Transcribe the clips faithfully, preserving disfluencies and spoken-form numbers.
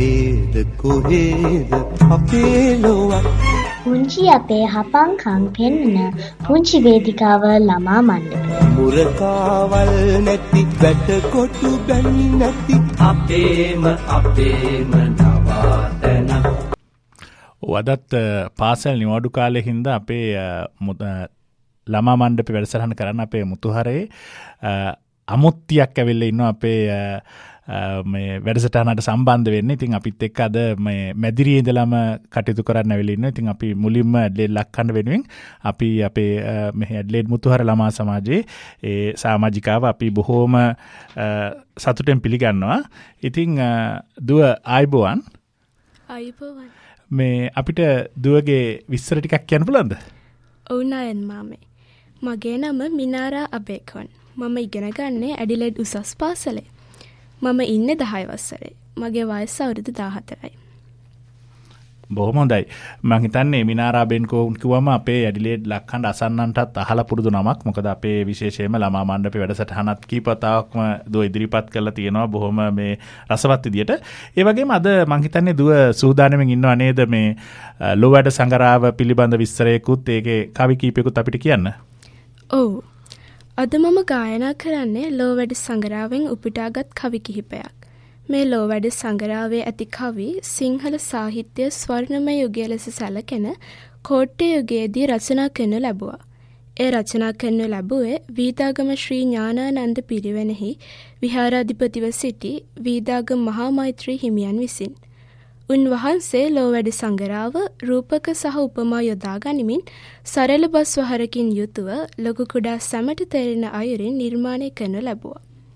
කවේද කොහෙද අපේ ලොවක් පුංචි අපේ හපංකම් පෙන්න පුංචි වේදිකාව ළමා මණ්ඩපය. මුරකාවල් නැති වැටකොටු බැනි නැති අපේම අපේම නවාතන. වදත් පාසල් නිවාඩු කාලේ හින්දා අපේ ළමා මණ්ඩපේ වැඩසටහන කරන්න අපේ මුතුහරේ අමුත්තියක් ඇවිල්ලා ඉන්නවා අපේ මේ වැඩසටහනට සම්බන්ධ වෙන්නේ. ඉතින් අපිත් එක්ක අද මේ මැදිරියේ ඉඳලම කටයුතු කරන්න ඇවිල්ලා ඉන්නවා. ඉතින් අපි මුලින්ම ඇඩ්ලේඩ් ලක්කන්න වෙනුවෙන් අපි අපේ මේ ඇඩ්ලේඩ් මුතුහර ළමා සමාජයේ ඒ සමාජිකාව අපි බොහෝම සතුටෙන් පිළිගන්නවා. ඉතින් දුව ආයිබෝවන්. ආයිබෝවන්. මේ අපිට දුවගේ විස්තර ටිකක් කියන්න පුළුවන්ද? ඔව් නයන් මාමේ. මගේ නම මිනාරා අබේකෝන්. මම ඉගෙන ගන්නේ ඇඩිලෙඩ් උසස් පාසලේ. මම ඉන්නේ දහය වසරේ. මගේ වයස අවුරුදු දාහතරයි. බොහොම හොඳයි. මම හිතන්නේ මිනාරා බෙන්කෝන් කිව්වම අපේ ඇඩිලෙඩ් ලක්කන්ඩ අසන්නන්ටත් අහලා පුරුදු නමක්. මොකද අපේ විශේෂයෙන්ම ළමා මණ්ඩපේ වැඩසටහනත් කීපතාවක්ම දුව ඉදිරිපත් කරලා තියෙනවා බොහොම මේ රසවත් විදියට. ඒ වගේම අද මම හිතන්නේ දුව සූදානම්ෙන් ඉන්නව නේද මේ ලෝවැඩ සංගරාව පිළිබඳ විස්තරයකුත් ඒකේ කවි කීපයකුත් අපිට කියන්න. ඔව්. අද මම ගායනා කරන්නේ ලෝවැඩ සංගරාවෙන් උපුටාගත් කවි කිහිපයක්. මේ ලෝවැඩ සංගරාවේ ඇති කවි සිංහල සාහිත්‍ය ස්වර්ණමය යුගය ලෙස සැලකෙන කෝට්ටේ යුගයේදී රචනා කරනු ලැබුවා. ඒ රචනා කරනු ලැබුවේ වීදාගම ශ්‍රී ඥානානන්ද පිරිවෙනෙහි විහාරාධිපතිව සිටි වීදාගම මහා මෛත්‍රී හිමියන් විසින්. උන්වහන්සේ ලෝවැඩ සංගරාව රූපක සහ උපමා යොදා ගනිමින් සරල බස් වහරකින් යුතුව ලොකු කුඩා සැමට තෙරෙන අයුරින් නිර්මාණය කරනු ලැබුවා.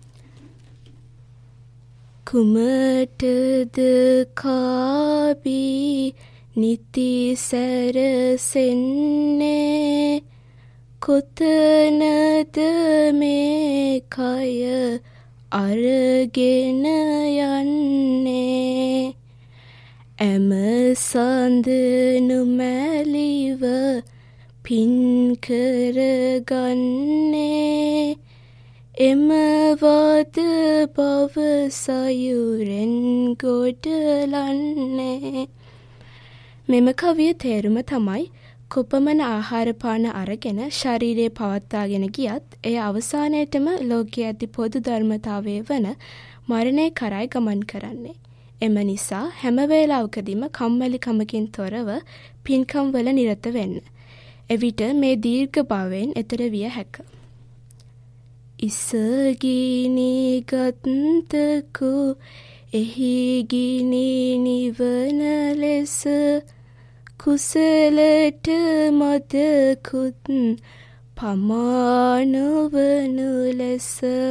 කුමටද කාබී නිති සැරසෙන්නේ කොතනද මේ කය අරගෙන යන්නේ එම සඳ නුමැලිව පින් කරගන්නේ එම වද බව සයුරෙන් ගොඩලන්නේ. මෙම කවිය තේරුම තමයි කොපමණ ආහාර පාන අරගෙන ශරීරය පවත්වාගෙන ගියත් එය අවසානයේටම ලෝකයේ ඇති පොදු ධර්මතාවය වන මරණය කරයි ගමන් කරන්නේ. එම නිසා හැම වේලාවකදීම කම්මැලිකමකින් තොරව පින්කම් වල නිරත වෙන්න. එවිට මේ දීර්ඝ භවයෙන් එතර විය හැක. ඉසගිනි ගත්තකු එහි ගිනි නිවන ලෙස කුසලට මදකුත් පමානවනු ලෙස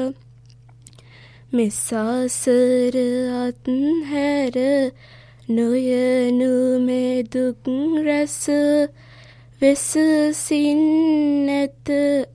මෙසාසර අත්හැර නොයනු මෙදුක් රැස වෙසසින් නැත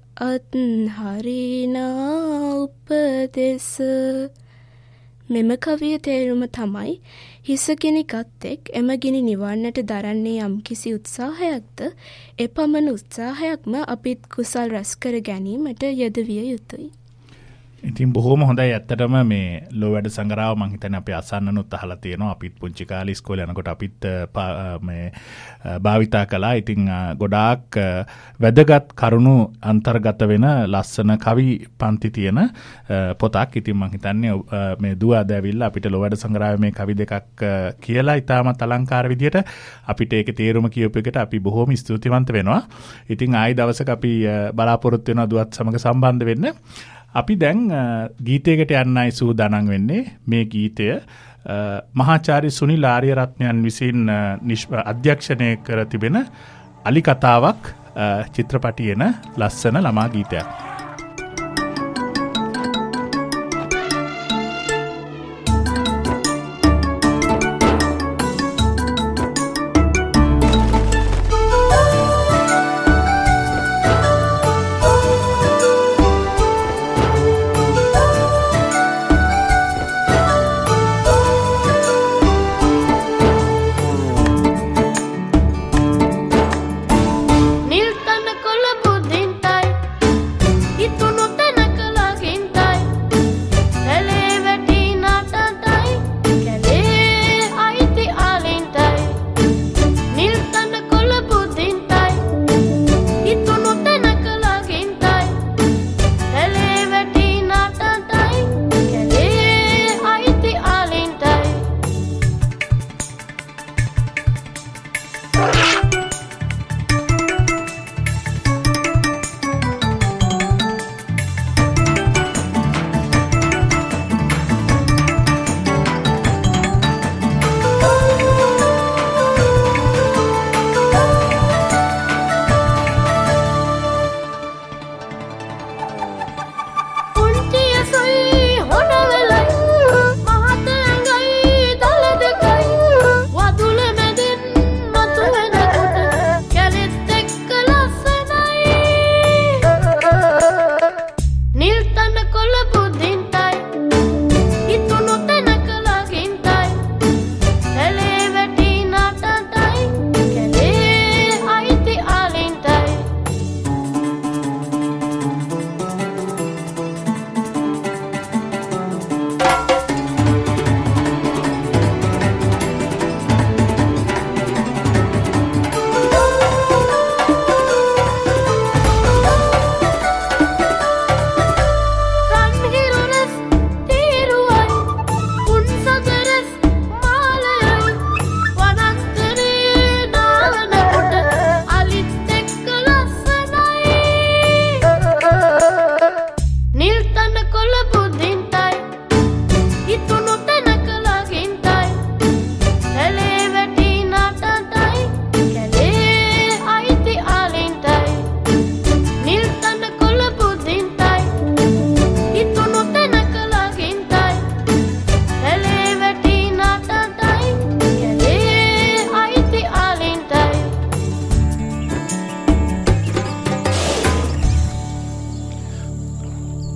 අත්හරිනා උපදෙස. මෙම කවිය තේරුම තමයි හිසගිනි ගත්තෙක් එම ගිනි නිවන්නට දරන්නේ යම් කිසි උත්සාහයක්ද එපමණ උත්සාහයක්ම අපිත් කුසල් රැස් කර ගැනීමට යෙදවිය යුතුයි. ඉතින් බොහොම හොඳයි. ඇත්තටම මේ ලෝවැඩ සංගරාව මම හිතන්නේ අපි අසන්නනුත් අහලා තියෙනවා. අපිත් පුංචි කාලේ ඉස්කෝලේ යනකොට අපිත් මේ භාවිතා කළා. ඉතින් ගොඩාක් වැදගත් කරුණු අන්තර්ගත වෙන ලස්සන කවි පන්ති තියෙන පොතක්. ඉතින් මම හිතන්නේ මේ දුව අද ඇවිල්ලා අපිට ලෝවැඩ සංගරාවේ මේ කවි දෙකක් කියලා ඉතාමත් අලංකාර විදියට අපිට ඒකේ තේරුම කියපු එකට අපි බොහොම ස්තුතිවන්ත වෙනවා. ඉතින් ආයි දවසක අපි බලාපොරොත්තු වෙනවා දුවත් සමග සම්බන්ධ වෙන්න. අපි දැන් ගීතයකට යන්නයි සූදානම් වෙන්නේ. මේ ගීතය මහාචාර්ය සුනිල් ආරියරත්නයන් විසින් අධ්‍යක්ෂණය කර තිබෙන අලි කතාවක් චිත්‍රපටයේන ලස්සන ළමා ගීතයක්. Nil tan kol budin tai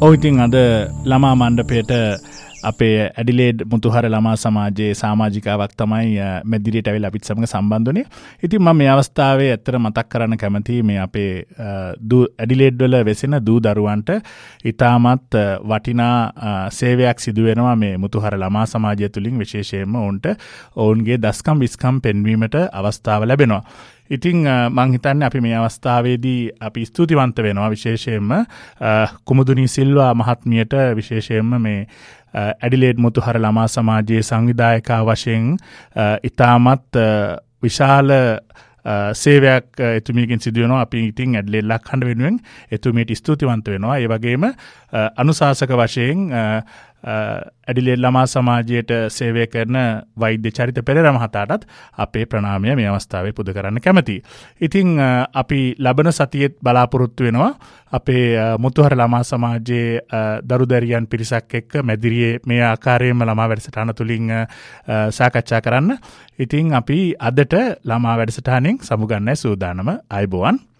ඔව් ඉතින් අද ළමා මණ්ඩපයට අපේ ඇඩිලේඩ් මුතුහර ළමා සමාජයේ සමාජිකාවක් තමයි මැදිරියට ඇවිල්ලා අපිත් සමග සම්බන්ධ වුණේ. ඉතින් මම මේ අවස්ථාවේ ඇත්තට මතක් කරන්න කැමතියි මේ අපේ දූ ඇඩිලේඩ් වල වෙසෙන දූ දරුවන්ට ඉතාමත් වටිනා සේවයක් සිදු වෙනවා මේ මුතුහර ළමා සමාජය තුලින් විශේෂයෙන්ම ඔවුන්ට ඔවුන්ගේ දස්කම් විස්කම් පෙන්වීමට අවස්ථාව ලැබෙනවා. ඉතින් මං හිතන්නේ අපි මේ අවස්ථාවේදී අපි ස්තුතිවන්ත වෙනවා විශේෂයෙන්ම කුමුදුනී සිල්වා මහත්මියට විශේෂයෙන්ම මේ ඇඩිලේඩ් මුතුහර ළමා සමාජයේ සංවිධායකා වශයෙන් ඉතාමත් විශාල සේවයක් එතුමියකින් සිදු වෙනවා. අපි ඉතින් ඇඩිලේඩ් ලක්හඬ වෙනුවෙන් එතුමියට ස්තුතිවන්ත වෙනවා. ඒ වගේම අනුශාසක වශයෙන් ඇඩිලේඩ් ළමා සමාජයට සේවය කරන වෛද්‍ය චරිත පෙරේරා මහතාටත් අපේ ප්‍රණාමය මේ අවස්ථාවේ පුද කරන්න කැමතියි. ඉතින් අපි ලබන සතියේත් බලාපොරොත්තු වෙනවා අපේ මුතුහර ළමා සමාජයේ දරුදැරියන් පිරිසක් එක්ක මැදිරියේ මේ ආකාරයෙන්ම ළමා වැඩසටහන තුලින් සාකච්ඡා කරන්න. ඉතින් අපි අදට ළමා වැඩසටහනෙන් සමුගන්නයි සූදානම. ආයුබෝවන්.